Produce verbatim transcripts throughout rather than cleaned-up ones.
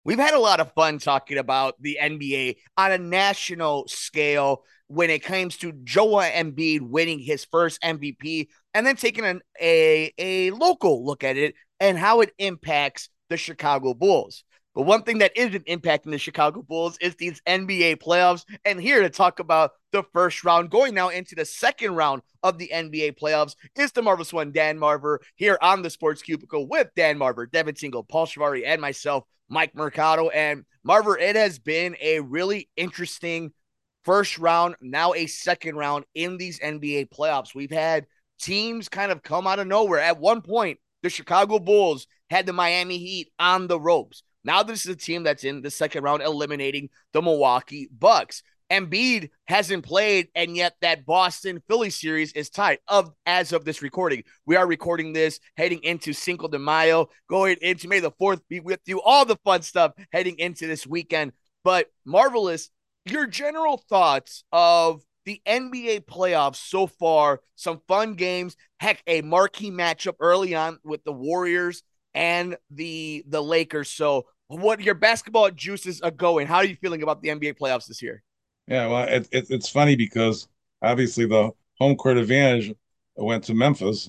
We've had a lot of fun talking about the N B A on a national scale when it comes to Joel Embiid winning his first M V P and then taking an, a, a local look at it and how it impacts the Chicago Bulls. But one thing that isn't impacting the Chicago Bulls is these N B A playoffs. And here to talk about the first round, going now into the second round of the N B A playoffs, is the marvelous one, Dan Marver, here on the Sports Cubicle with Dan Marver, Devin Tingle, Paul Shivari, and myself, Mike Mercado. And Marver, it has been a really interesting first round, now a second round in these N B A playoffs. We've had teams kind of come out of nowhere. At one point, the Chicago Bulls had the Miami Heat on the ropes. Now this is a team that's in the second round eliminating the Milwaukee Bucks. Embiid hasn't played, and yet that Boston Philly series is tied of as of this recording. We are recording this heading into Cinco de Mayo, going into May the fourth, be with you, all the fun stuff heading into this weekend. But marvelous, your general thoughts of the N B A playoffs so far, some fun games, heck, a marquee matchup early on with the Warriors and the the Lakers. So what your basketball juices are going. How are you feeling about the N B A playoffs this year? Yeah, well, it, it, it's funny because obviously the home court advantage went to Memphis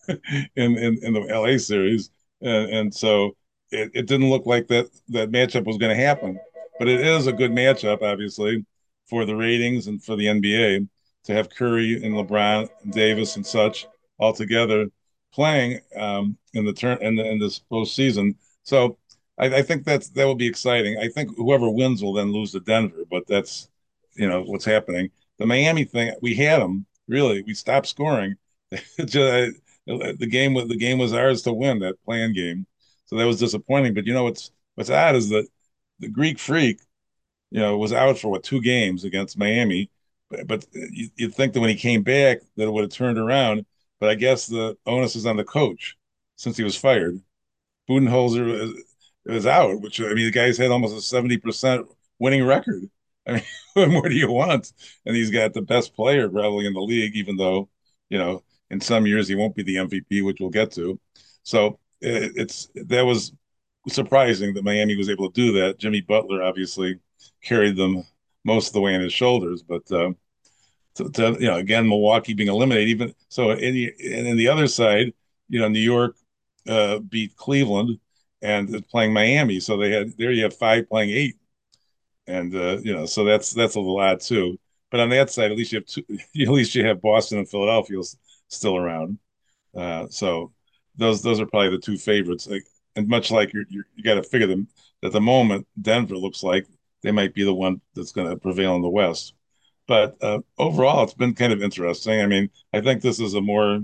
in, in in the L A series, and, and so it, it didn't look like that that matchup was going to happen. But it is a good matchup, obviously, for the ratings and for the N B A to have Curry and LeBron, and Davis, and such all together playing um, in the turn in, the, in this postseason. So I, I think that's that will be exciting. I think whoever wins will then lose to Denver, but that's you know what's happening. The Miami thing, we had them really. We stopped scoring. Just, the game was the game was ours to win, that playing game. So that was disappointing. But you know what's what's odd is that the Greek Freak, you know, was out for what two games against Miami. But, but you, you'd think that when he came back that it would have turned around. But I guess the onus is on the coach since he was fired. Budenholzer is, is out, which I mean the guy's had almost a seventy percent winning record. I mean, what more do you want? And he's got the best player probably in the league, even though, you know, in some years he won't be the M V P, which we'll get to. So it, it's that was surprising that Miami was able to do that. Jimmy Butler obviously carried them most of the way on his shoulders, but uh, to, to, you know, again, Milwaukee being eliminated, even so, in the, and in the other side, you know, New York uh, beat Cleveland and playing Miami, so they had there you have five playing eight, and uh, you know, so that's that's a lot too. But on that side, at least you have two, at least you have Boston and Philadelphia still around. Uh, so those those are probably the two favorites. Like, and much like you're, you're, you got to figure them at the moment, Denver looks like they might be the one that's going to prevail in the West. But uh, overall, it's been kind of interesting. I mean, I think this is a more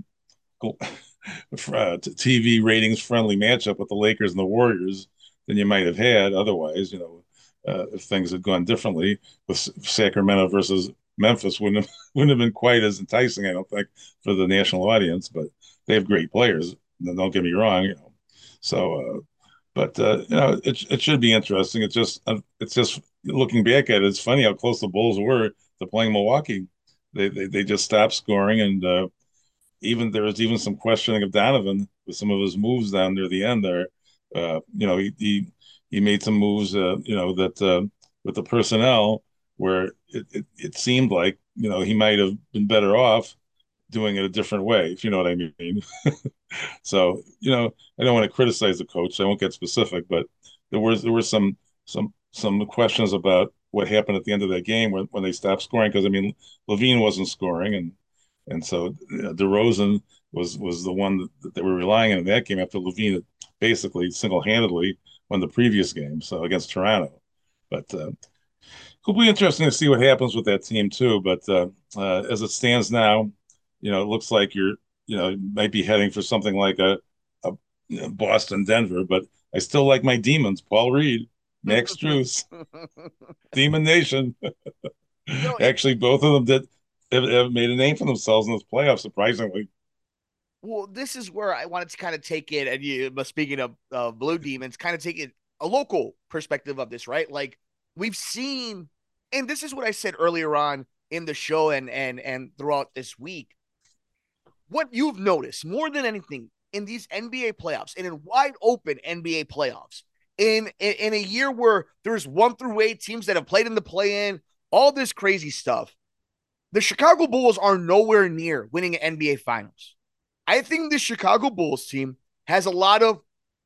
uh, T V ratings friendly matchup with the Lakers and the Warriors than you might have had otherwise. You know, uh, if things had gone differently with Sacramento versus Memphis, wouldn't have wouldn't have been quite as enticing, I don't think, for the national audience. But they have great players. Don't get me wrong. You know, so. Uh, but uh, you know, it it should be interesting. It's just uh, it's just looking back at it, it's funny how close the Bulls were to playing Milwaukee. They they, they just stopped scoring, and uh, even there was even some questioning of Donovan with some of his moves down near the end there. Uh, you know, he, he he made some moves, uh, you know, that uh, with the personnel where it, it, it seemed like, you know, he might have been better off doing it a different way, if you know what I mean. So, you know, I don't want to criticize the coach. I won't get specific, but there was there were some some some questions about what happened at the end of that game when, when they stopped scoring. Because I mean, Levine wasn't scoring, and and so uh, DeRozan was was the one that, that they were relying on in that game after Levine basically single handedly won the previous game, so against Toronto. But uh, it'll be interesting to see what happens with that team too. But uh, uh, as it stands now, you know, it looks like you're, you know, might be heading for something like a, a you know, Boston Denver. But I still like my demons: Paul Reed, Max Strus, Demon Nation. You know, it, Actually, both of them did have, have made a name for themselves in this playoff. Surprisingly, well, this is where I wanted to kind of take it, and you, but speaking of uh, Blue Demons, kind of take it a local perspective of this, right? Like we've seen, and this is what I said earlier on in the show, and and and throughout this week. What you've noticed more than anything in these N B A playoffs and in wide open N B A playoffs in, in in a year where there's one through eight teams that have played in the play-in, all this crazy stuff. The Chicago Bulls are nowhere near winning an N B A Finals. I think the Chicago Bulls team has a lot of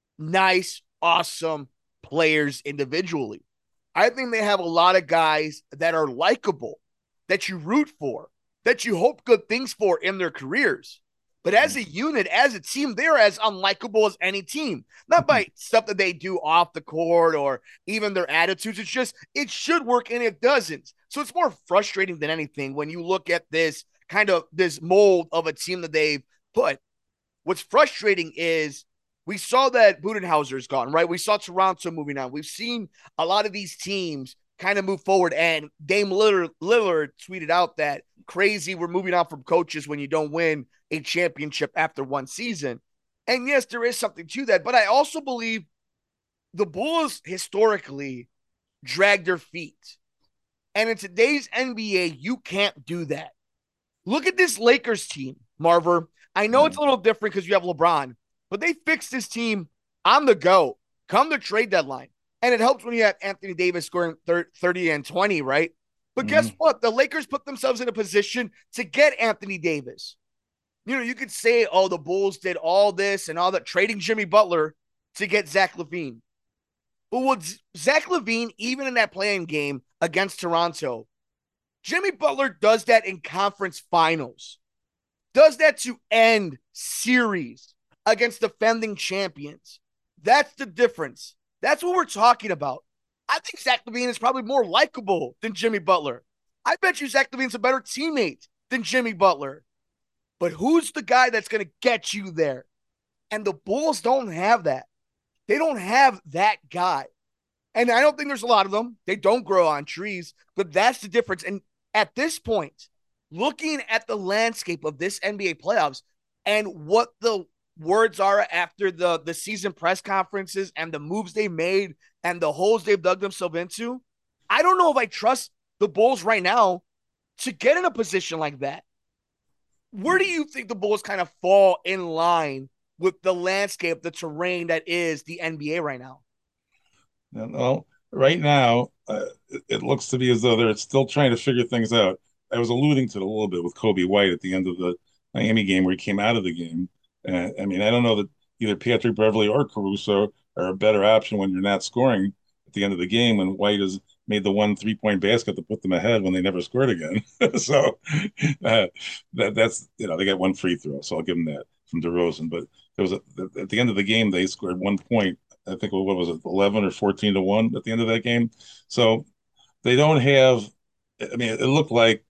nice, awesome players individually. I think they have a lot of guys that are likable, that you root for, that you hope good things for in their careers. But as a unit, as a team, they're as unlikable as any team. Not by stuff that they do off the court or even their attitudes. It's just, it should work and it doesn't. So it's more frustrating than anything when you look at this kind of this mold of a team that they've put. What's frustrating is we saw that Budenholzer is gone, right? We saw Toronto moving on. We've seen a lot of these teams kind of move forward. And Dame Lillard, Lillard tweeted out that crazy, we're moving on from coaches when you don't win a championship after one season. And yes, there is something to that. But I also believe the Bulls historically drag their feet. And in today's N B A, you can't do that. Look at this Lakers team, Marver. I know it's a little different because you have LeBron, but they fixed this team on the go, come the trade deadline. And it helps when you have Anthony Davis scoring thirty and twenty, right? But mm-hmm. guess what? The Lakers put themselves in a position to get Anthony Davis. You know, you could say, oh, the Bulls did all this and all that, trading Jimmy Butler to get Zach LaVine. But with Zach LaVine, even in that playing game against Toronto, Jimmy Butler does that in conference finals. Does that to end series against defending champions. That's the difference. That's what we're talking about. I think Zach LaVine is probably more likable than Jimmy Butler. I bet you Zach LaVine's a better teammate than Jimmy Butler. But who's the guy that's going to get you there? And the Bulls don't have that. They don't have that guy. And I don't think there's a lot of them. They don't grow on trees, but that's the difference. And at this point, looking at the landscape of this N B A playoffs and what the words are after the, the season press conferences and the moves they made and the holes they've dug themselves into, I don't know if I trust the Bulls right now to get in a position like that. Where do you think the Bulls kind of fall in line with the landscape, the terrain that is the N B A right now? Well, right now, uh, it, it looks to be as though they're still trying to figure things out. I was alluding to it a little bit with Coby White at the end of the Miami game where he came out of the game. Uh, I mean, I don't know that either Patrick Beverley or Caruso are a better option when you're not scoring at the end of the game when White has made the one three-point basket to put them ahead when they never scored again. so uh, that that's, you know, they got one free throw, so I'll give them that from DeRozan. But there was a, at the end of the game, they scored one point. I think, what was it, eleven or fourteen to one at the end of that game. So they don't have, I mean, it looked like,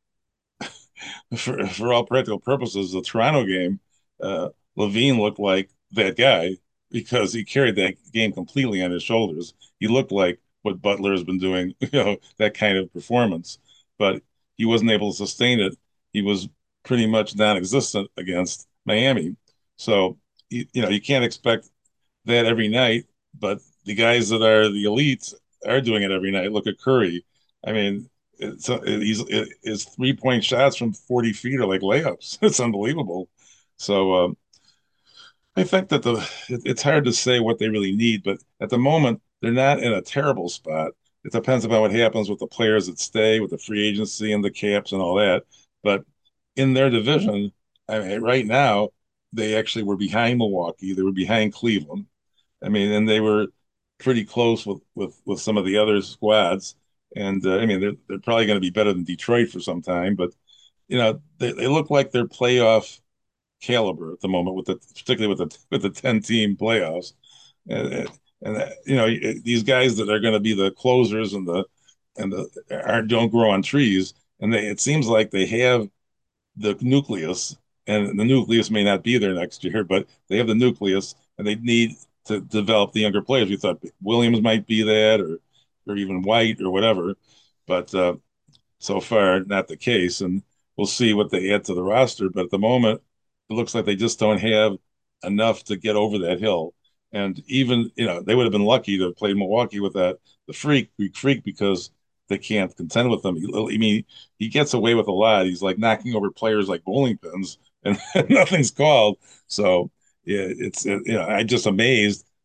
for, for all practical purposes, the Toronto game, uh, LaVine looked like that guy because he carried that game completely on his shoulders. He looked like what Butler has been doing, you know, that kind of performance, but he wasn't able to sustain it. He was pretty much non-existent against Miami. So, you, you know, you can't expect that every night, but the guys that are the elites are doing it every night. Look at Curry. I mean, it's, he's, it, his three-point shots from forty feet are like layups. It's unbelievable. So um, I think that the it, it's hard to say what they really need, but at the moment, they're not in a terrible spot. It depends upon what happens with the players that stay, with the free agency and the caps and all that. But in their division, I mean, right now, they actually were behind Milwaukee. They were behind Cleveland. I mean, and they were pretty close with with, with some of the other squads. And uh, I mean, they're they're probably going to be better than Detroit for some time. But you know, they, they look like they're playoff caliber at the moment, with the particularly with the with the ten team playoffs. And, and uh, you know, these guys that are going to be the closers and the and the aren't don't grow on trees. And they it seems like they have the nucleus, and the nucleus may not be there next year, but they have the nucleus, and they need to develop the younger players. We thought Williams might be that, or or even White or whatever, but uh, so far not the case. And we'll see what they add to the roster. But at the moment, it looks like they just don't have enough to get over that hill. And even, you know, they would have been lucky to play Milwaukee with that the freak Greek freak because they can't contend with them. I mean, he gets away with a lot. He's like knocking over players like bowling pins, and nothing's called. So yeah, it's it, you know, I'm just amazed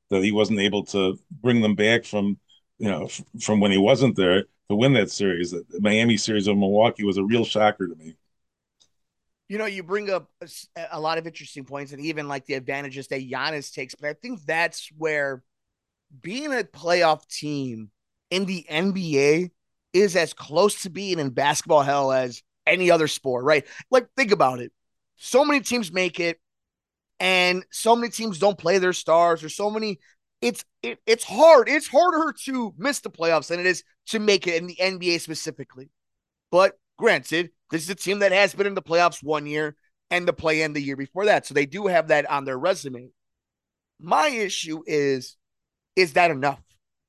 that he wasn't able to bring them back from, you know, f- from when he wasn't there to win that series. The Miami series of Milwaukee was a real shocker to me. You know, you bring up a, a lot of interesting points and even like the advantages that Giannis takes, but I think that's where being a playoff team in the N B A is as close to being in basketball hell as any other sport, right? Like, think about it. So many teams make it, and so many teams don't play their stars, or so many. It's it, it's hard. It's harder to miss the playoffs than it is to make it in the N B A specifically. But granted, this is a team that has been in the playoffs one year and the play in the year before that. So they do have that on their resume. My issue is, is that enough?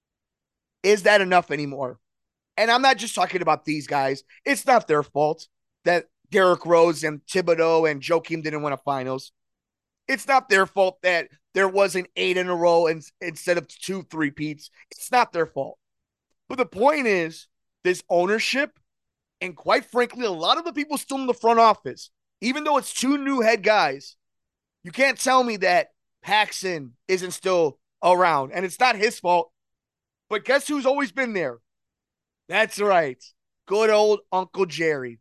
Is that enough anymore? And I'm not just talking about these guys. It's not their fault that Derrick Rose and Thibodeau and Joakim didn't win a finals. It's not their fault that there wasn't eight in a row and, instead of two three-peats. It's not their fault. But the point is, this ownership, and quite frankly, a lot of the people still in the front office, even though it's two new head guys, you can't tell me that Paxson isn't still around. And it's not his fault. But guess who's always been there? That's right. Good old Uncle Jerry.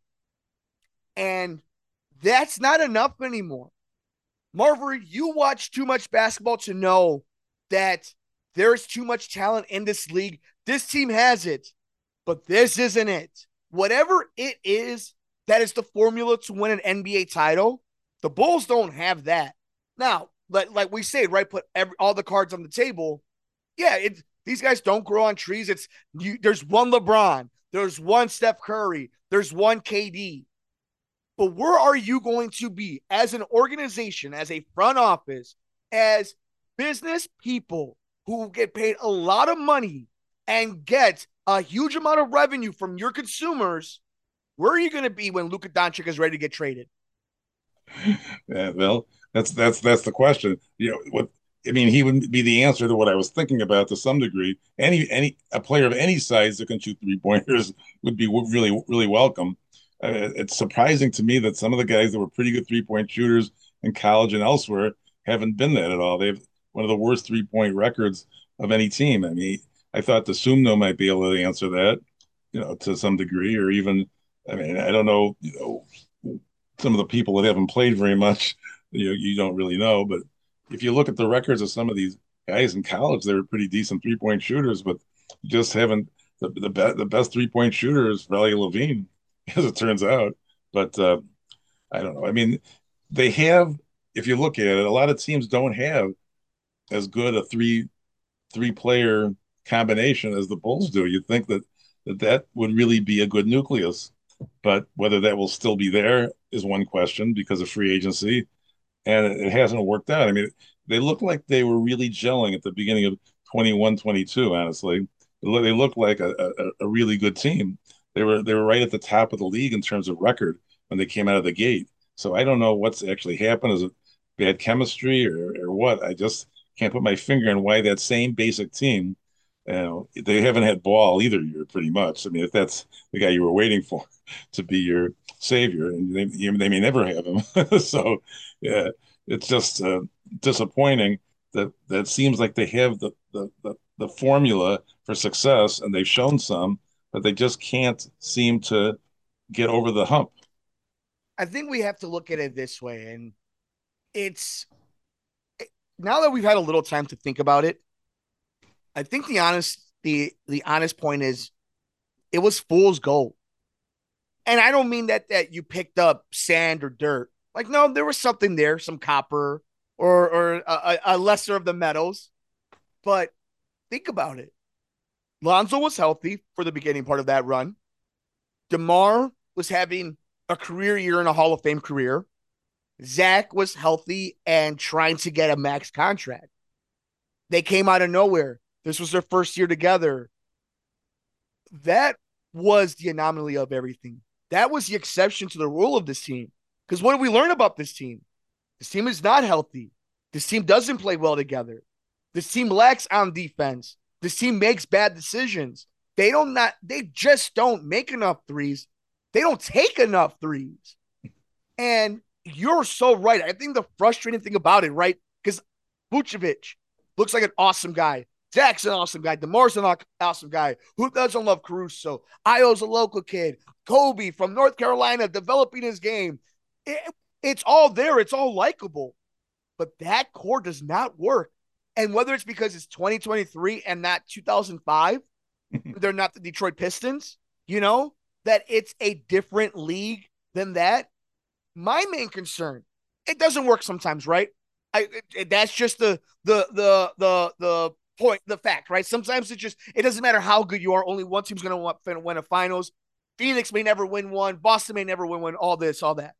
And that's not enough anymore. Marver, you watch too much basketball to know that there's too much talent in this league. This team has it, but this isn't it. Whatever it is, that is the formula to win an N B A title. The Bulls don't have that. Now, like, like we say, right, put every, all the cards on the table. Yeah, it, these guys don't grow on trees. It's you, there's one LeBron, there's one Steph Curry, there's one K D. But where are you going to be as an organization, as a front office, as business people who get paid a lot of money and get a huge amount of revenue from your consumers? Where are you going to be when Luka Doncic is ready to get traded? Yeah, well, that's that's that's the question. You know, what I mean, he would be the answer to what I was thinking about to some degree. Any any a player of any size that can shoot three pointers would be really really welcome. Uh, it's surprising to me that some of the guys that were pretty good three point shooters in college and elsewhere haven't been that at all. They have one of the worst three point records of any team. I mean, I thought the Sumno might be able to answer that, you know, to some degree, or even, I mean, I don't know, you know, some of the people that haven't played very much, you know, you don't really know. But if you look at the records of some of these guys in college, they were pretty decent three point shooters, but just haven't the the, be, the best three point shooter is Valley Levine, as it turns out. But uh, I don't know. I mean, they have. If you look at it, a lot of teams don't have as good a three three player combination as the Bulls do. You'd think that that that would really be a good nucleus, but whether that will still be there is one question because of free agency, and it hasn't worked out. I mean, they looked like they were really gelling at the beginning of twenty-one, twenty-two. Honestly, they looked like a, a, a really good team. They were they were right at the top of the league in terms of record when they came out of the gate. So I don't know what's actually happened. Is it bad chemistry or, or what? I just can't put my finger on why that same basic team, you know, they haven't had Ball either year, pretty much. I mean, if that's the guy you were waiting for to be your savior, and they, they may never have him. So, yeah, it's just uh, disappointing that that seems like they have the, the the the formula for success, and they've shown some, but they just can't seem to get over the hump. I think we have to look at it this way, and it's now that we've had a little time to think about it. I think the honest the the honest point is it was fool's gold. And I don't mean that that you picked up sand or dirt. Like, no, there was something there, some copper or or a, a lesser of the metals. But think about it. Lonzo was healthy for the beginning part of that run. DeMar was having a career year and a Hall of Fame career. Zach was healthy and trying to get a max contract. They came out of nowhere. This was their first year together. That was the anomaly of everything. That was the exception to the rule of this team. Because what did we learn about this team? This team is not healthy. This team doesn't play well together. This team lacks on defense. This team makes bad decisions. They don't not they just don't make enough threes. They don't take enough threes. And you're so right. I think the frustrating thing about it, right? Because Vucevic, looks like an awesome guy. Dak's an awesome guy. DeMar's an awesome guy. Who doesn't love Caruso? Io's a local kid. Kobe from North Carolina developing his game. It, it's all there. It's all likable. But that core does not work. And whether it's because it's twenty twenty-three and not two thousand five, they're not the Detroit Pistons, you know, that it's a different league than that. My main concern, it doesn't work sometimes, right? I it, that's just the the the the the point, the fact, right? Sometimes it just it doesn't matter how good you are. Only one team's going to win a finals. Phoenix may never win one. Boston may never win one. All this, all that.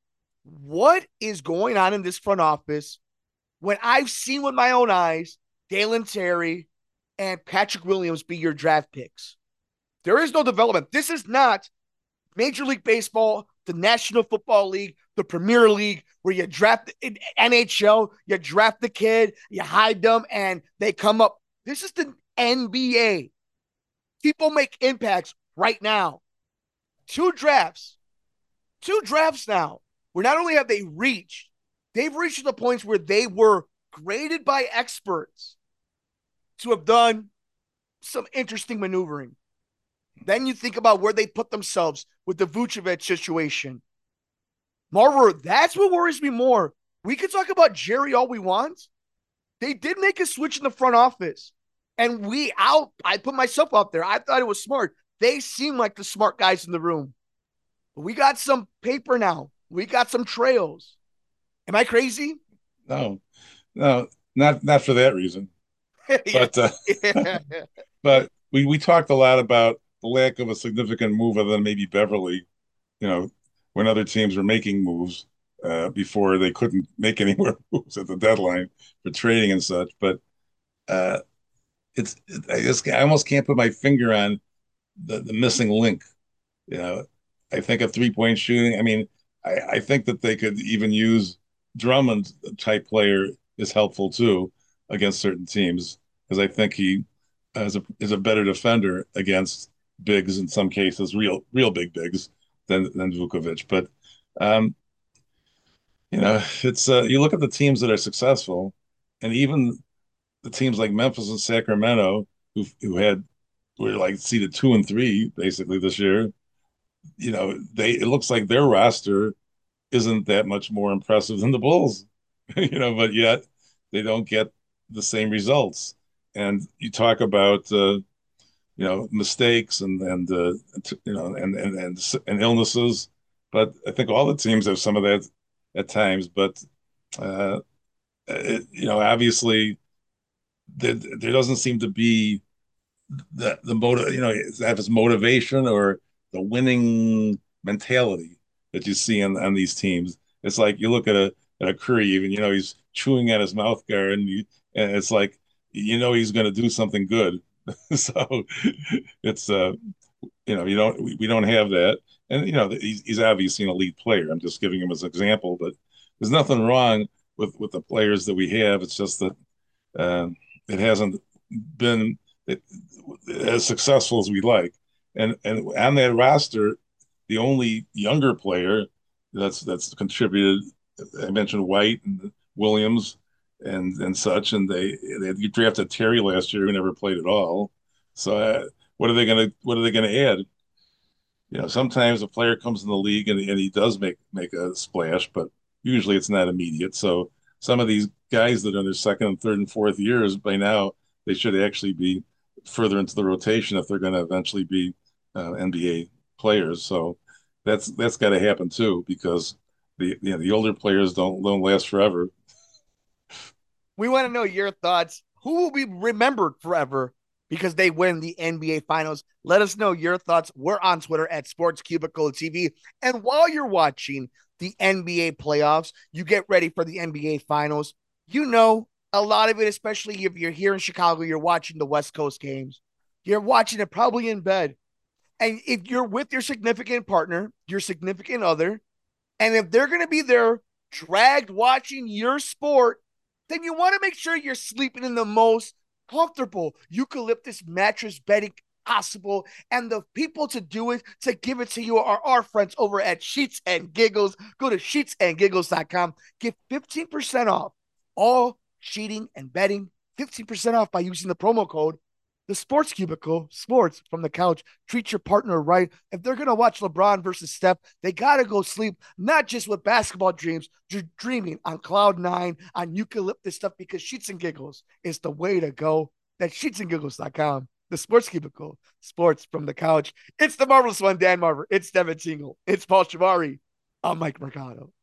What is going on in this front office when I've seen with my own eyes Dalen Terry and Patrick Williams be your draft picks? There is no development. This is not Major League Baseball, the National Football League, the Premier League, where you draft in N H L, you draft the kid, you hide them, and they come up. This is the N B A. People make impacts right now. Two drafts. Two drafts now, where not only have they reached, they've reached the points where they were graded by experts to have done some interesting maneuvering. Then you think about where they put themselves with the Vucevic situation. Marver, that's what worries me more. We could talk about Jerry all we want. They did make a switch in the front office. And we out, I put myself out there. I thought it was smart. They seem like the smart guys in the room. But we got some paper now. We got some trails. Am I crazy? No, no, not not for that reason. But uh, yeah. but we we talked a lot about the lack of a significant move other than maybe Beverly, you know, when other teams were making moves uh, before they couldn't make any more moves at the deadline for trading and such. But uh, it's I just I almost can't put my finger on the, the missing link. You know, I think of three point shooting. I mean, I, I think that they could even use Drummond type player is helpful too against certain teams because I think he is a is a better defender against bigs in some cases, real real big bigs than than Vucevic. But um, you know, it's uh, you look at the teams that are successful, and even the teams like Memphis and Sacramento, who who had were like seeded two and three basically this year. You know, they it looks like their roster isn't that much more impressive than the Bulls, you know, but yet they don't get the same results. And you talk about uh, you know mistakes and and uh, you know and and and and illnesses, but I think all the teams have some of that at times. But uh, it, you know, obviously, there, there doesn't seem to be the the motive, you know, that is motivation or the winning mentality that you see on on these teams. It's like you look at a at a Curry, even you know he's chewing at his mouth guard, and you and it's like you know he's going to do something good. So it's uh you know you don't we, we don't have that, and you know he's, he's obviously an elite player. I'm just giving him as an example, but there's nothing wrong with with the players that we have. It's just that uh, it hasn't been it, as successful as we like. And and on that roster, the only younger player that's that's contributed, I mentioned White and Williams and and such, and they they drafted Terry last year who never played at all. So uh, what are they gonna what are they gonna add? You know, sometimes a player comes in the league and, and he does make make a splash, but usually it's not immediate. So some of these guys that are in their second and third and fourth years by now, they should actually be further into the rotation if they're going to eventually be uh, N B A players. So that's that's got to happen too because the you know the older players don't don't last forever. We want to know your thoughts. Who will be remembered forever because they win the N B A Finals? Let us know your thoughts. We're on Twitter at Sports Cubicle T V. And while you're watching the N B A playoffs, you get ready for the N B A Finals. You know, a lot of it, especially if you're here in Chicago, you're watching the West Coast games. You're watching it probably in bed. And if you're with your significant partner, your significant other, and if they're going to be there dragged watching your sport, then you want to make sure you're sleeping in the most comfortable eucalyptus mattress bedding possible. And the people to do it, to give it to you, are our friends over at Sheets and Giggles. Go to sheets and giggles dot com. Get fifteen percent off all sheeting and bedding fifteen percent off by using the promo code The Sports Cubicle, sports from the couch. Treat your partner right. If they're going to watch LeBron versus Steph, they got to go sleep, not just with basketball dreams, just dreaming on cloud nine, on eucalyptus stuff, because Sheets and Giggles is the way to go. That's sheets and giggles dot com. The Sports Cubicle, sports from the couch. It's the marvelous one, Dan Marver. It's Devin Tingle. It's Paul Shivari. I'm Mike Mercado.